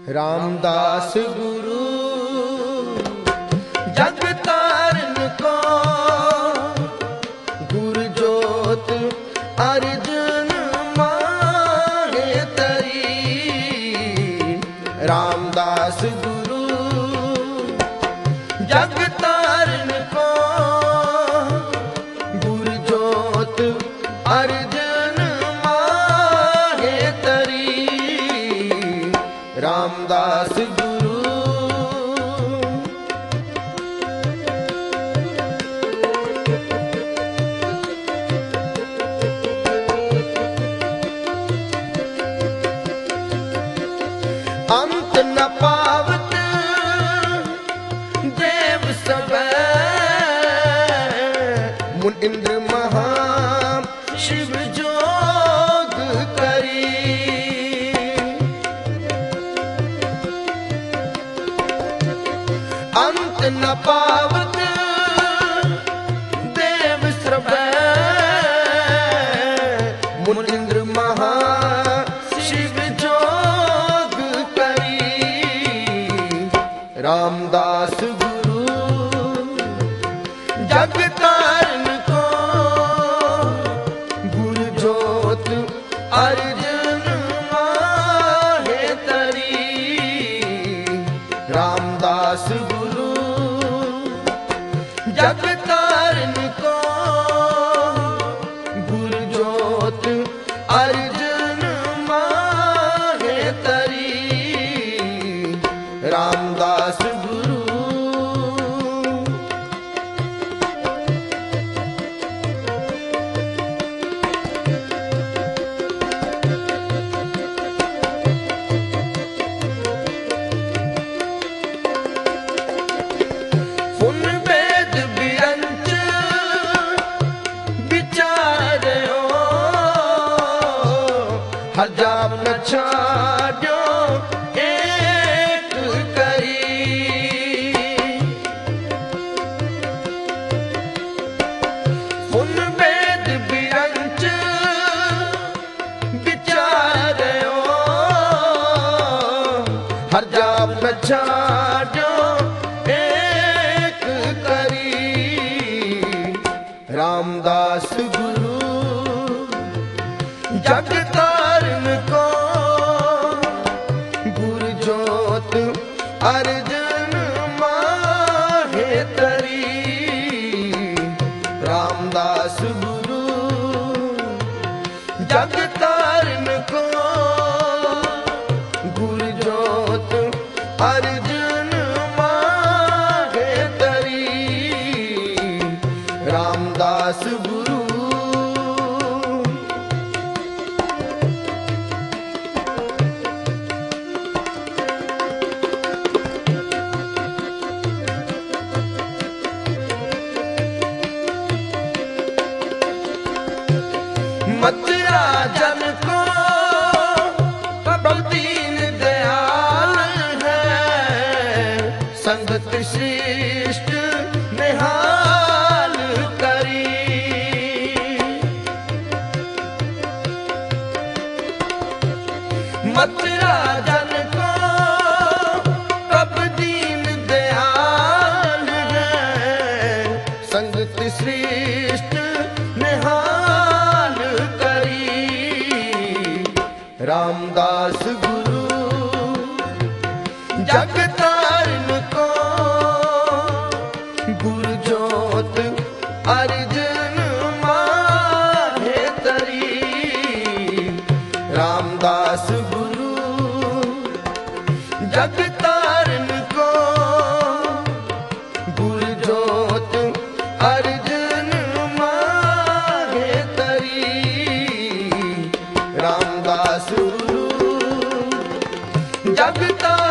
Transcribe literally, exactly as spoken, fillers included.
रामदास गुरु जग तारन को, गुरु जोत अर्जुन मांगे तरी। रामदास गुरु जग तारन को, गुरु जोत अर्जुन मांगे तरी। रामदास गुरु अंत न पावत देव सबे, मुन इंद्र महा शिव जोग करी। अंत न पावत देव सबे, मुन इंद्र महा शिव जोग करी। रामदास गुरु जग तारन को, गुरु जोत अर्जुन मांगे तरी। रामदास गुरु जग तारन को, गुरु जोत अर्जुन मांगे तरी। रामदास गुरु फुन वेद बिरंच बिचार्यो, हजाम न छाड्यो एक करी। फुन वेद बिरंच बिचार्यो, हजाम न छाड्यो एक करी। रामदास गुरु जग तारन को, गुरु जोत अर्जुन मांगे तरी। रामदास गुरु जग तारन को, गुरु जोत अर्जुन मांगे तरी। रामदास गुरु मथुरा जन को प्रभु दीन दयाल है, संगत श्रेष्ठ निहाल करी। मथुरा जन को प्रभु दीन दयाल है, संगत श्रेष्ठ निहाल करी। रामदास गुरु जग तारन को, गुरु जोत अर्जुन मांगे तरी। रामदास गुरु जग तारन को, गुरु जोत अर्जुन मांगे तरी। रामदास गुरु जग तारन